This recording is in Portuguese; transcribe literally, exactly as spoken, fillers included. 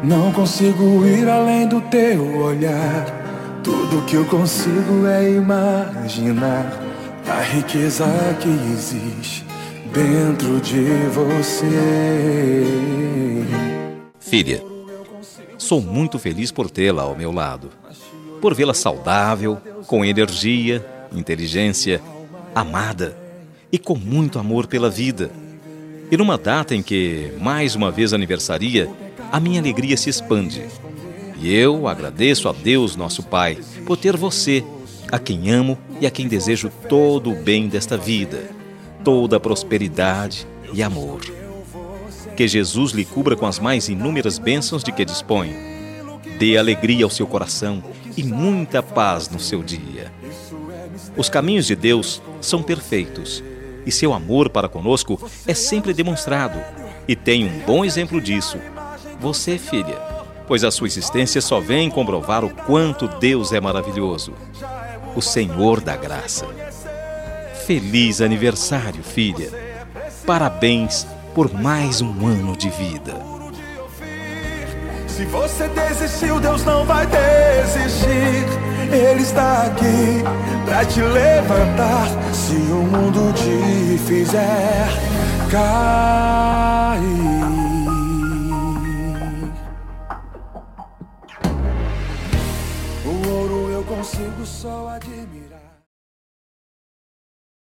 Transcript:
Não consigo ir além do teu olhar. Tudo que eu consigo é imaginar a riqueza que existe dentro de você. Filha, sou muito feliz por tê-la ao meu lado, por vê-la saudável, com energia, inteligência, amada e com muito amor pela vida. E numa data em que, mais uma vez aniversaria, a minha alegria se expande. E eu agradeço a Deus, nosso Pai, por ter você, a quem amo e a quem desejo todo o bem desta vida, toda a prosperidade e amor. Que Jesus lhe cubra com as mais inúmeras bênçãos de que dispõe. Dê alegria ao seu coração e muita paz no seu dia. Os caminhos de Deus são perfeitos e seu amor para conosco é sempre demonstrado. E tem um bom exemplo disso. Você, filha, pois a sua existência só vem comprovar o quanto Deus é maravilhoso, o Senhor da graça. Feliz aniversário, filha. Parabéns por mais um ano de vida. Se você desistiu, Deus não vai desistir. Ele está aqui pra te levantar. Se o mundo te fizer cair, o ouro eu consigo só admirar.